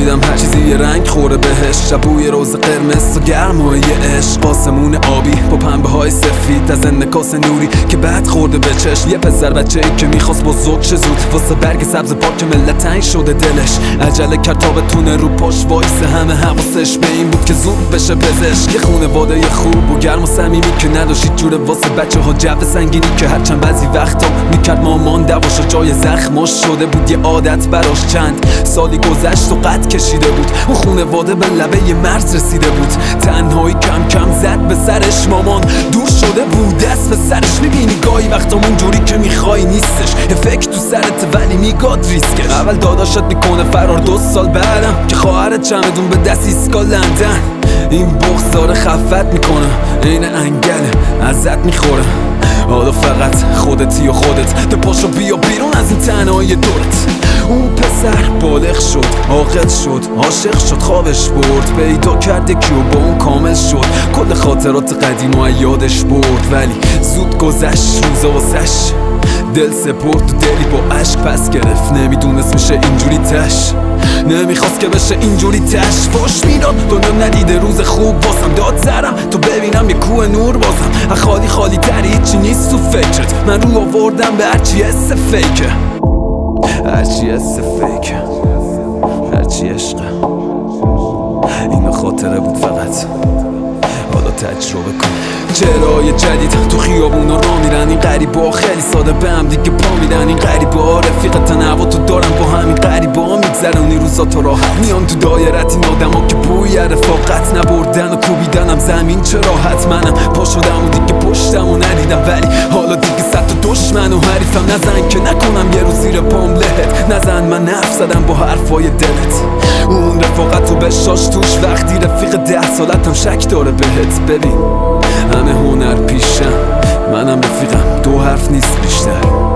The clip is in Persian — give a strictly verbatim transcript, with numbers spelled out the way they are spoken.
بودم هر چیزی یه رنگ خوره بهش، شبوی روز قرمز و گرمای عشق، آسمون آبی با پنبه های سفید از انعکاس نوری که بعد خورده به چشم. یه پسر بچه ای که میخواست بزرگ شه زود، واسه برگ سبز پاک ملت تنگ شده دلش، عجله کرد تا بتونه رو پاش وایسه، همه حواسش به این بود که زود بشه پزشک. یه خونواده خوب و گرم و صمیمی که نداشت جوره واسه بچه ها جو سنگینی که هرچند بعضی وقتا میکرد مامان دواش و جای زخماش شده بود یه عادت براش. چند سالی گذشت و قد کشیده بود، اون خونواده به لبه یه مرز رسیده بود، تنهایی کم کم زد به سرش، مامان دور شده بود دست به سرش. میبینی گاهی وقتامون جوری که میخوای نیستش، یه فکر تو سرت ولی میگاد ریسکش. اول داداشت میکنه فرار، دو سال بعدم که خواهرت چمدون به دست ایسکا لندن. این بغض داره خفت میکنه، این انگله ازت میخوره، حالا فقط خودتی و خودت ده پاشو بیا بیرون از این تنهایی دورت. اون پسر بالغ شد، عاقل شد، عاشق شد، خوابش برد، پیدا کرده کیو با اون کامل شد، کل خاطرات قدیم و یادش برد، ولی زود گذشت روزا واسش، دل سپرد و دلی با عشق پس گرفت، نمیدونست میشه اینجوری تش، نمیخواست که بشه اینجوری تش. فوش میداد دنیا ندیده روز خوب واسم، داد زرم تو ببینم یه کوه نور بازم، خالی خالی تری هیچی نیست تو فکرت، من رو آوردم به هرچی حس فیکه، هرچی حس فیکه، هرچی عشقه. این خاطره بود فقط، حالا تجربه کن. چرای جدید تو خیابونا را میرن، این غریبا خیلی ساده به هم دیگه پا میدن، این غریبا رفیق تنوع تو دارن، با همین غریبا میگذرن این روزا تو راحت، میان تو دایرت این آدما که بوی رفاقت نبردن و کوبیدنم زمین چه راحت. منم پا شدم و دیگه پشتم و ندیدم، ولی حالا دیگه صد تا دشمن و حریفم، نزن که نکنم یه روز زیر پام لهت، نزن من حرف زدم با حرفای دلت، اون رفاقت تو بشاش توش وقتی رفیق ده سالتم شک داره بهت. ببین همه هنر پیشم، منم رفیقم، دو حرف نیست بیشتر.